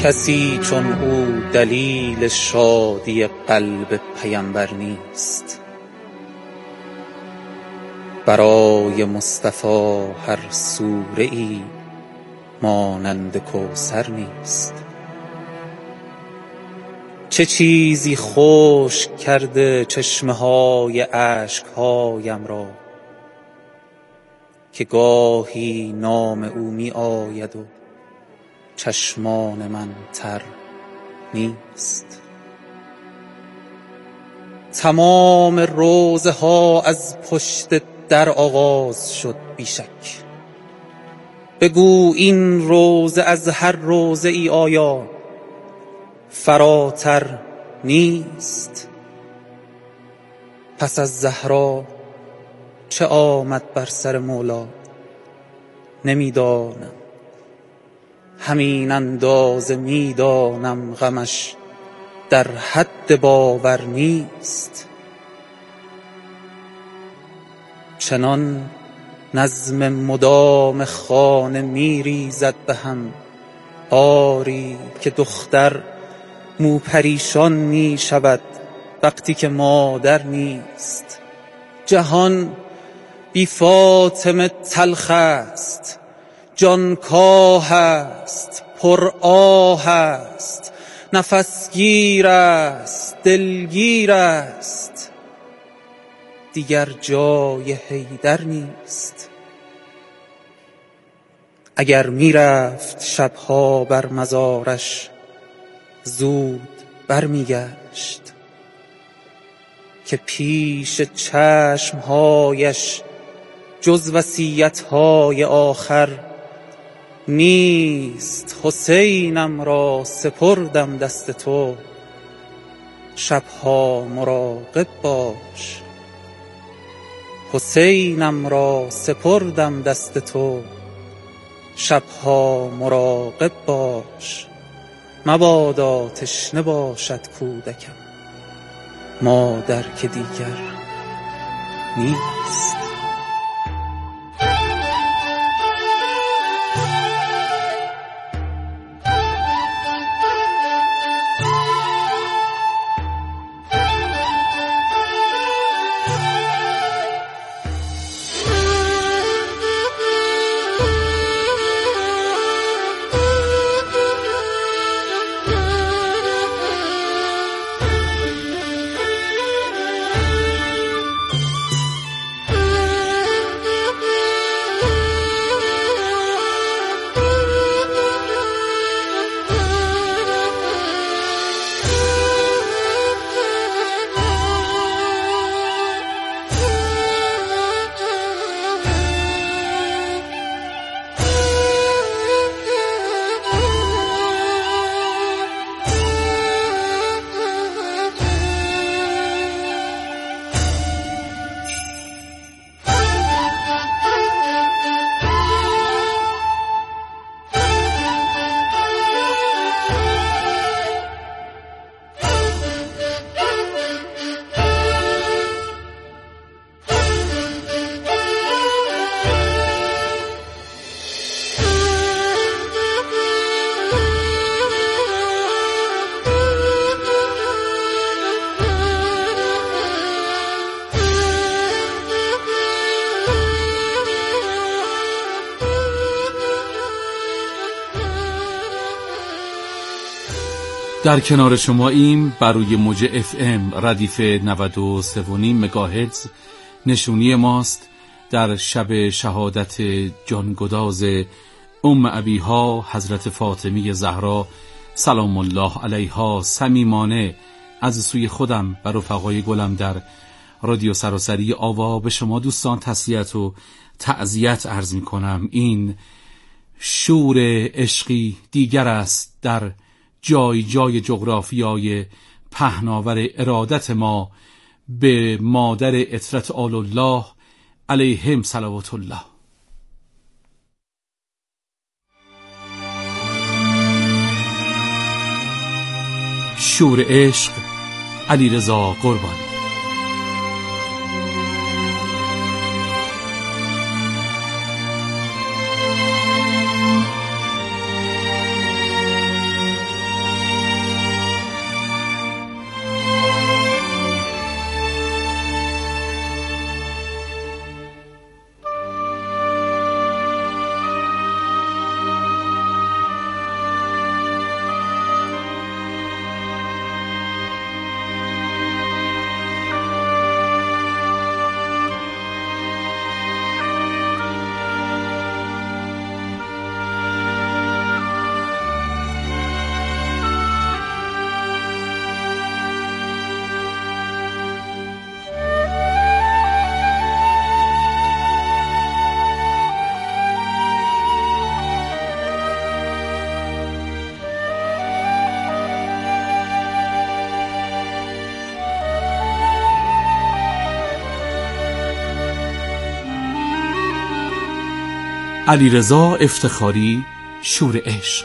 کسی چون او دلیل شادی قلب پیمبر نیست. برای مصطفی هر سوره ای مانند کوثر نیست. چه چیزی خشک کرده چشمه های اشکهایم را که گاهی نام او می آید و چشمان من تر نیست. تمام روزه ها از پشت در آغاز شد بیشک. بگو این روزه از هر روزه ای آیا فراتر نیست؟ پس از زهرا چه آمد بر سر مولا نمیدانم، همین اندازه میدانم غمش در حد باور نیست. چنان نظم مدام خانه میریزد به هم آری که دختر مو پریشان می شود وقتی که مادر نیست. جهان بی فاطمه تلخ است، جان کاه است، پر آه است، نفسگیر است، دلگیر است، دیگر جای حیدر نیست. اگر می رفت شبها بر مزارش زود برمی گشت که پیش چشمهایش جز وصیت‌های آخر نیست. حسینم را سپردم دست تو، شبها مراقب باش. حسینم را سپردم دست تو، شبها مراقب باش. مبادا تشنه باشد کودکم، مادر که دیگر نیست. در کنار شما ایم بر روی موج FM ردیف 93.5 مگاهرتز نشونی ماست در شب شهادت جانگداز ام ابیها حضرت فاطمه زهرا سلام الله علیها صمیمانه از سوی خودم و رفقای گلم در رادیو سراسری آوا به شما دوستان تسلیت و تعزیت عرض می کنم. این شور عشقی دیگر است در جای جای جغرافیای پهناور ارادت ما به مادر عطرت آل الله علیهم صلوات الله. شور عشق علیرضا قربانی. علیرضا افتخاری، شور عشق.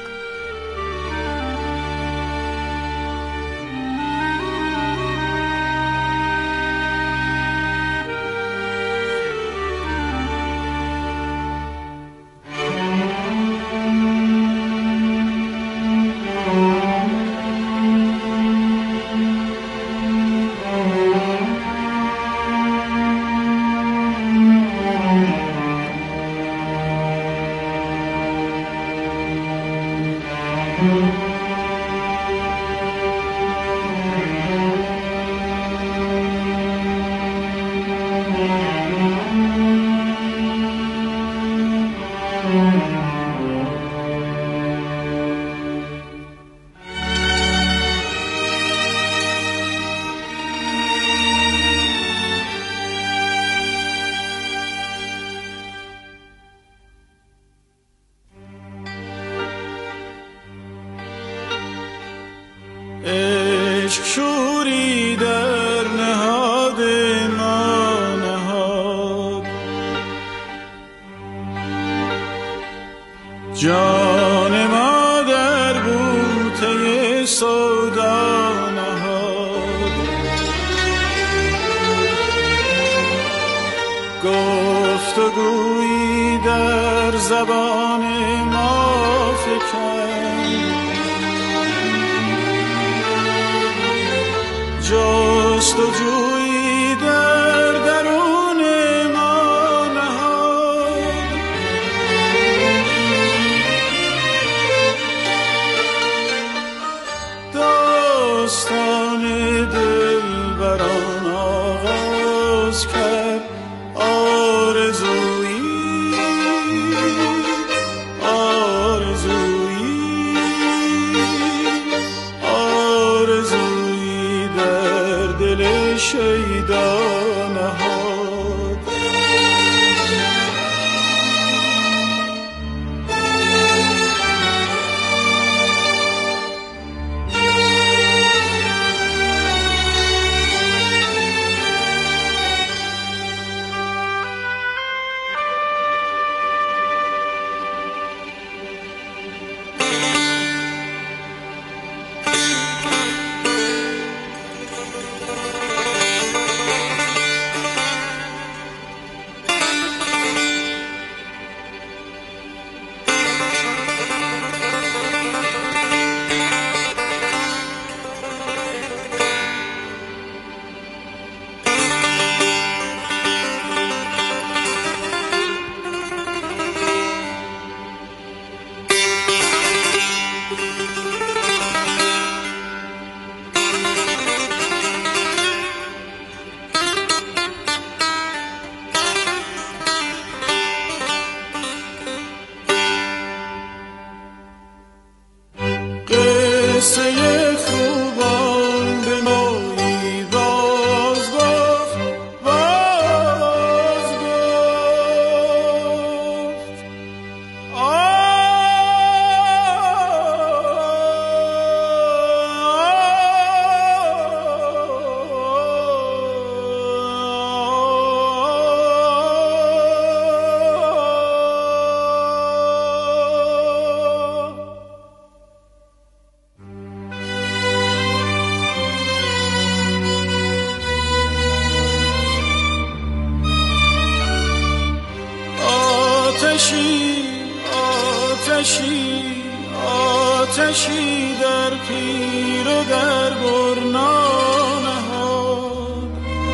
عشق شوری در نهاد ما نهاد، جان ما در بوته سودا نهاد، گفتگویی در زبان ما فکند، جستجویی در درون ما نهاد، داستان دلبران آغاز کرد، آرزویی شیدا نهاد. قصه خوبان به مایی باز گفت، باز گفت. آتشی در پیر و در برنا نهاد،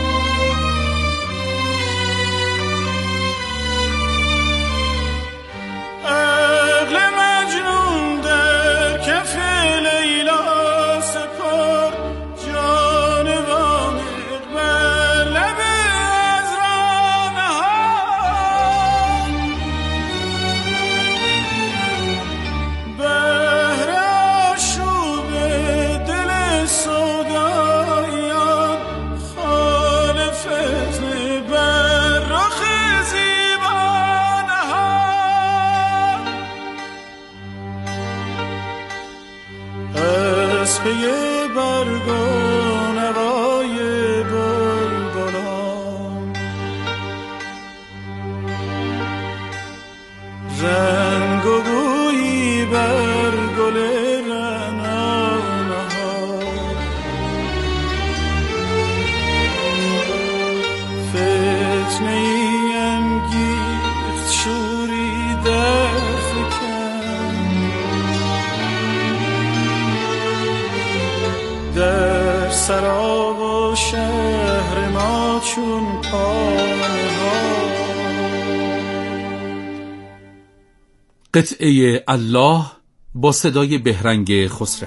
عقل مجنون در کف لیلا سپار، جان وامق بر لب عذرا نهاد. بهر آشوب دل سودایان، خال فتنه بر رخ زیبا نهاد. از پی برگ و نوای بلبلان، رنگ و بویی بر گل رعنا نهاد. فتنه ای انگیخت شوری در فکن، در سراب و شهر ما چون پانه ها. قطعه الله با صدای بهرنگ خسروی.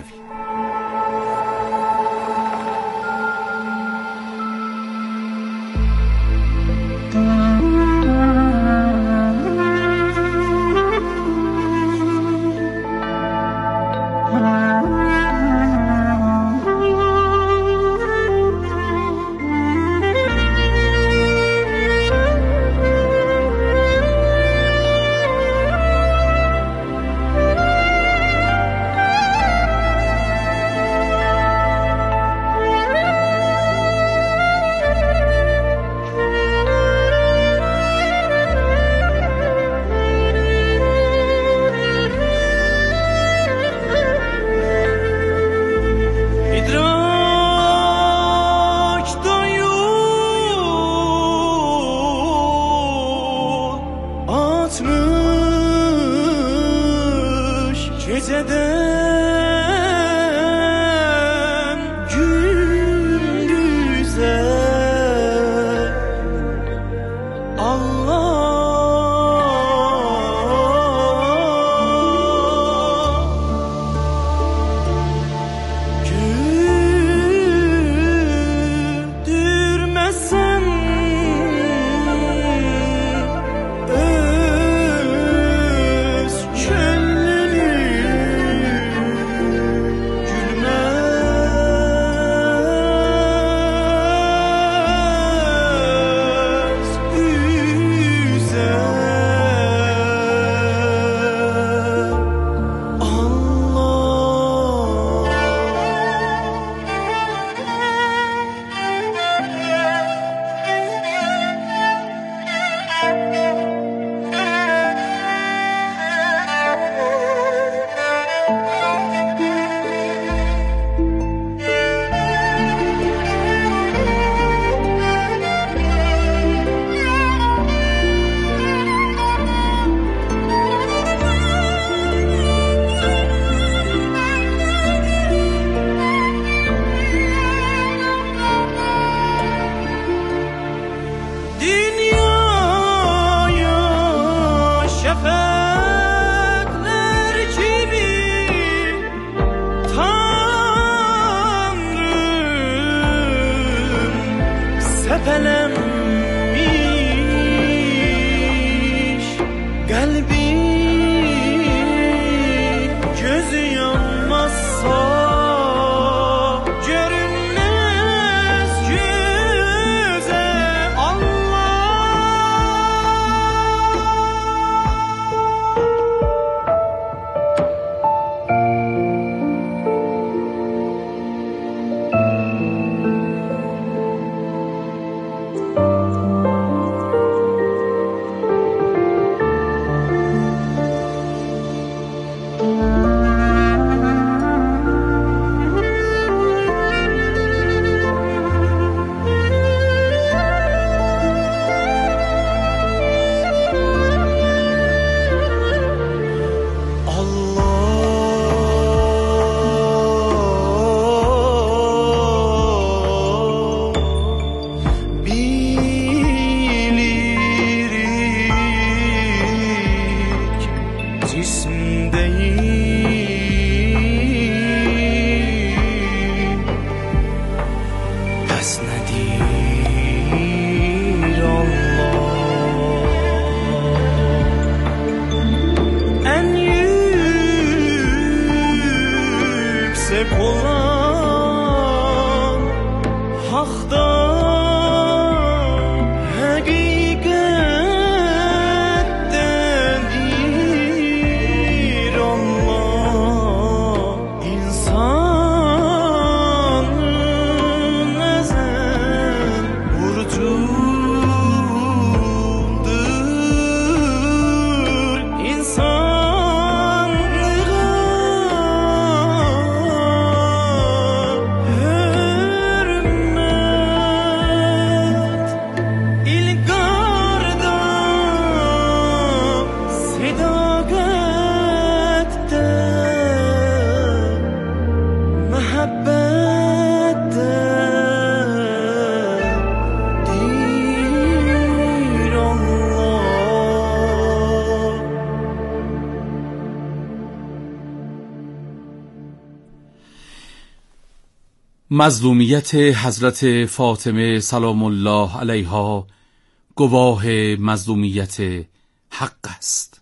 مظلومیت حضرت فاطمه سلام الله علیها گواه مظلومیت حق است.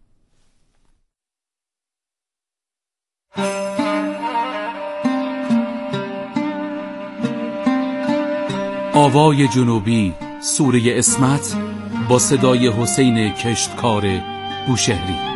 آوای جنوبی، سوره اسمت با صدای حسین کشتکار بوشهری.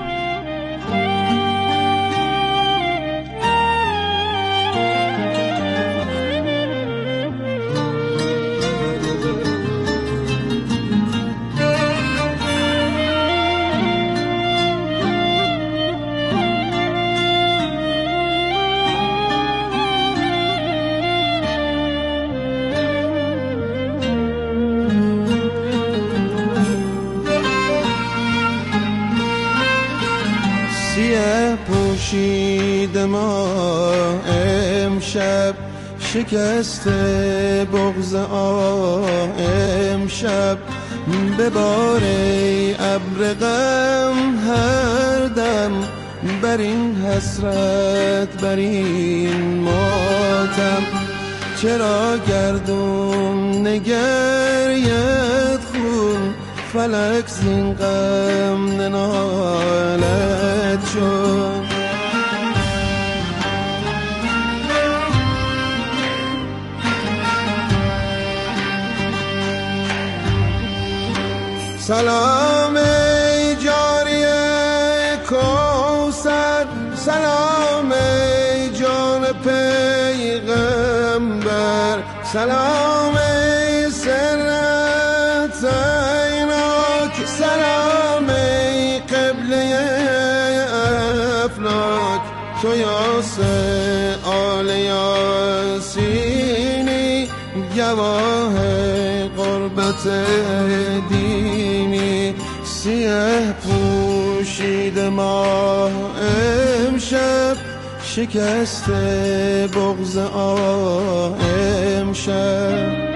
پوشید ما امشب شکست بغض امشب بباره ابر غم هر دم بر این حسرت بر این ماتم. چرا گردون نگرید خون فلک زین غم ننالد شد. سلام ای جاریه کوثر، سلام ای جان پیغمبر، سلام ای سرت ایناک، سلام ای قبله افلاک. تو یاس آل یاسینی گواه قربت دینی. سیه پوشید ماه امشب شکست بغض امشب.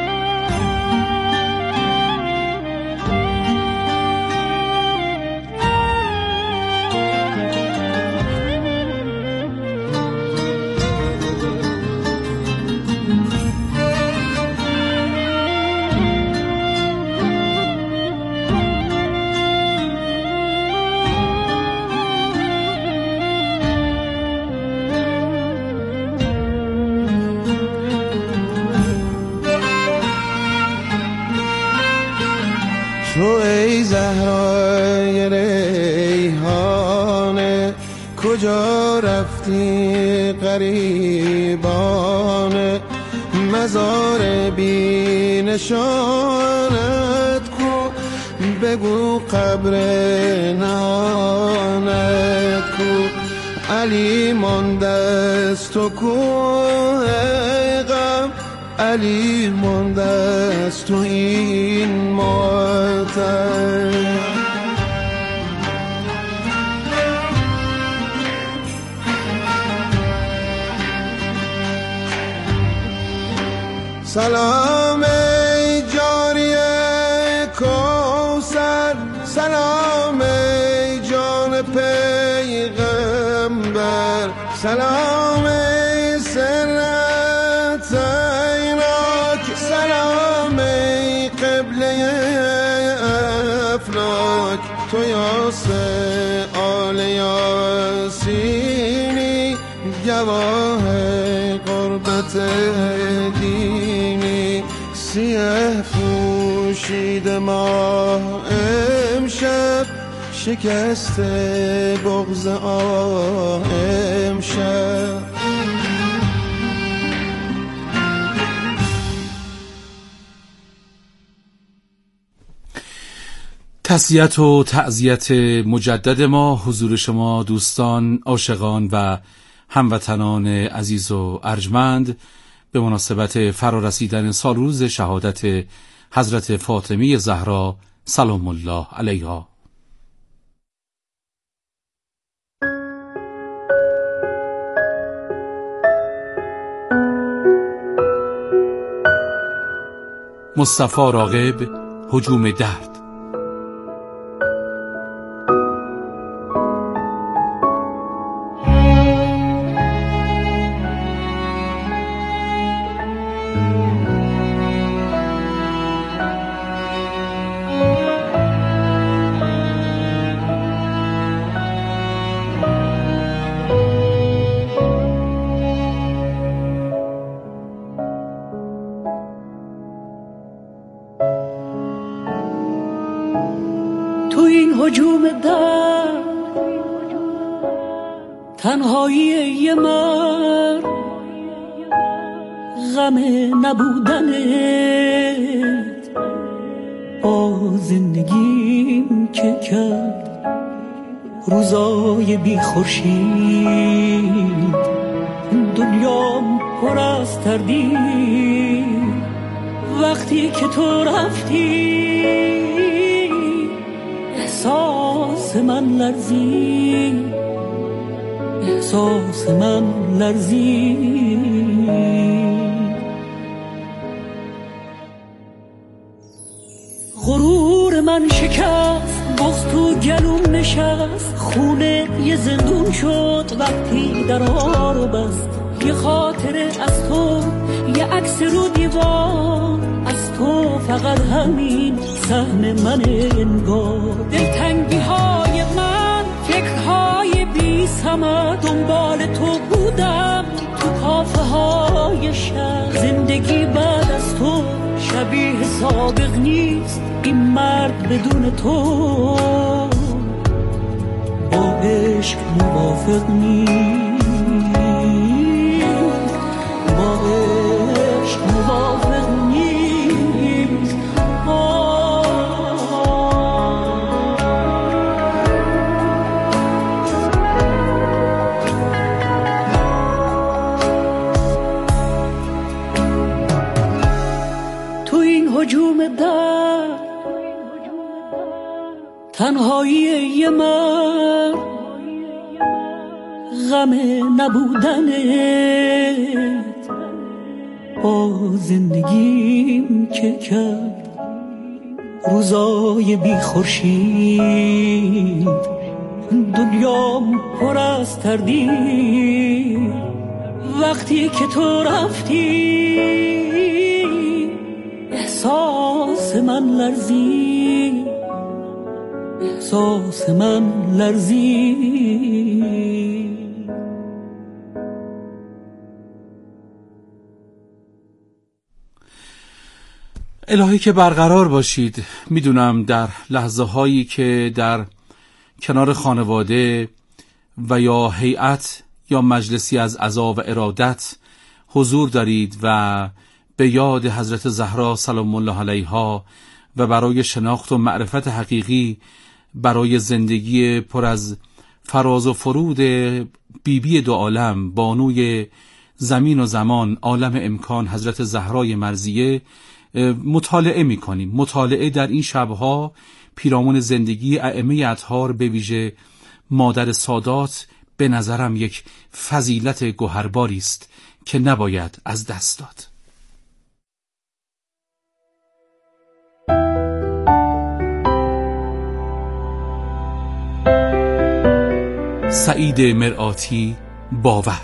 تو ای زهرای ریحانه کجا رفتی غریبانه؟ مزار بی نشانت کو، بگو قبر نهانت کو. علی مانده است تو کوه غم، علی مانده است تو این ماتم. سلام ای جاریه کوثر، سلام ای جان پیغمبر، سلام ای سرت ایناک، سلام ای قبله افلاک. تو یاس آل یاسینی گواه قربت دینی. سیه پوشید ماه امشب شکست بغض امشب. تسلیت و تعزیت مجدد ما حضور شما دوستان، عاشقان و هموطنان عزیز و ارجمند به مناسبت فرارسیدن سالروز شهادت حضرت فاطمه زهرا سلام الله علیها. مصطفی راغب، هجوم درد. تنهایی من غم نبودنت با زندگیم که کرد روزای بی خورشید. دنیام پر از تردید وقتی که تو رفتی، احساس من لرزید، احساس من لرزید. غرور من شکست، بغض تو گلوم نشست، خونه یه زندون شد وقتی درها رو بست. یه خاطره از تو، یه عکس رو دیوار از تو، فقط همین سهم من انگار. دلتنگی های من، فکرهای بی ثمر، دنبال تو بودم تو کافه های شهر. زندگی بعد از تو شبیه سابق نیست، این مرد بدون تو با عشق موافق نیست، با عشق موافق نیست. تو این هجوم در تنهایی من غم نبودنت با زندگیم که کرد روزای بی خورشید. دنیام پر از تردید وقتی که تو رفتی، احساس من لرزید، احساس من لرزید. الهی که برقرار باشید. میدونم در لحظه هایی که در کنار خانواده و یا هیئت یا مجلسی از عزا و ارادت حضور دارید و به یاد حضرت زهرا سلام الله علیها و برای شناخت و معرفت حقیقی برای زندگی پر از فراز و فرود بیبی دو عالم، بانوی زمین و زمان، عالم امکان، حضرت زهرای مرضیه مطالعه می‌کنیم. مطالعه در این شبها پیرامون زندگی ائمه اطهار، به ویژه مادر سادات، به نظرم یک فضیلت گوهرباری است که نباید از دست داد. سعید مرآتی، باور.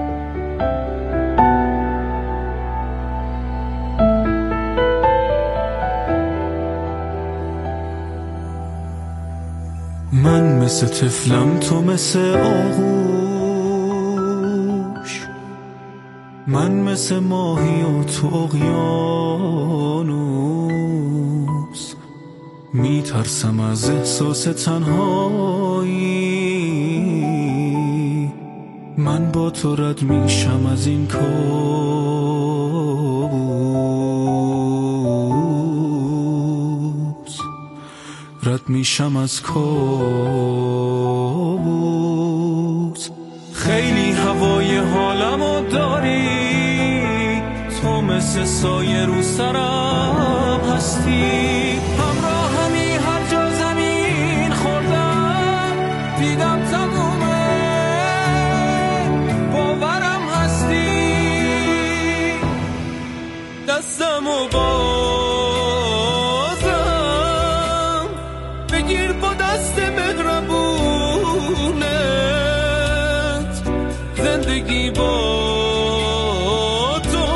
من مثل طفلم، تو مثل آغوش، من مثل ماهی و تو اقیانوس. میترسم از احساس تنهایی، من با تو رد میشم از این کابوس، رد میشم از کابوس. خیلی هوای حالمو داری، تو مثل سایه رو سرم هستی. همراهمی هر جا زمین خوردم، دیدم تمومه، باورم هستی. دستمو بازم بگیر با دست مهربونت، زندگی با تو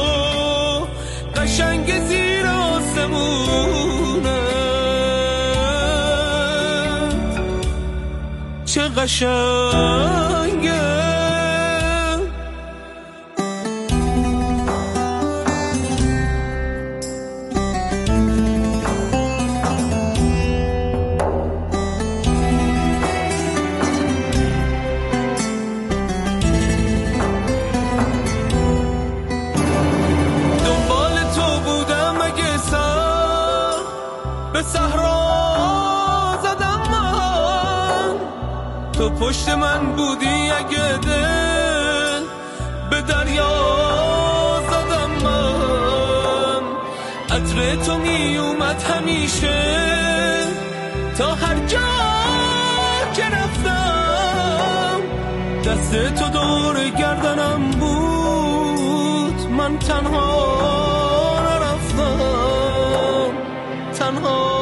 قشنگ زیر آسمونت، چه قشنگه. تو پشت من بودی اگه دل به دریا زدم من، عطر تو می اومد همیشه تا هر جا که رفتم، دست تو دور گردنم بود، من تنها نرفتم، تنها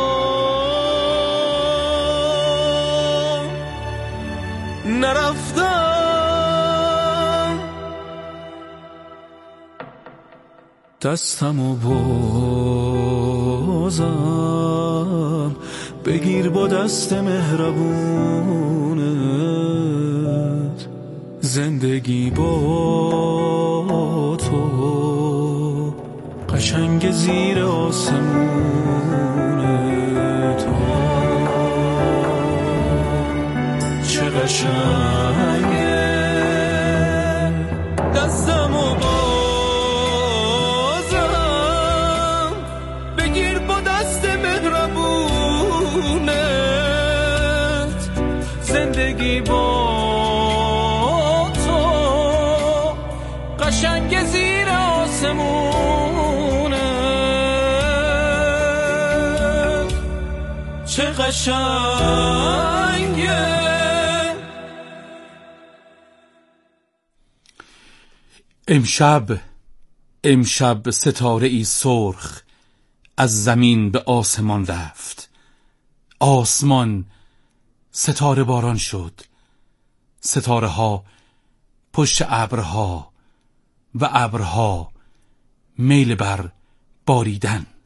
نرفتم. دستمو بازم بگیر با دست مهربونت، زندگی با تو قشنگ زیر آسمونت، چه قشنگه. دستمو بازم بگیر با دست مهربونت، زندگی با تو قشنگ زیر آسمونت، چه قشنگه. امشب ستاره ای سرخ از زمین به آسمان رفت، آسمان ستاره باران شد، ستاره ها پشت ابرها و ابرها میل بر باریدن.